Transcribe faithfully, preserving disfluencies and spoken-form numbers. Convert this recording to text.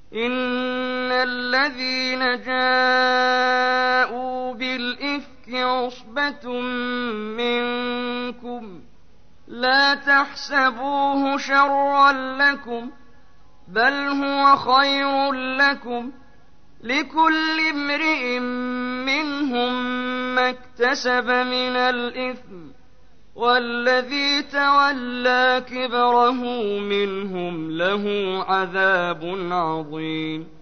إن الذين جاءوا بالإفك عصبة منكم لا تحسبوه شرا لكم بل هو خير لكم لكل امرئ منهم ما اكتسب من الإثم والذي تولى كبره منهم له عذاب عظيم.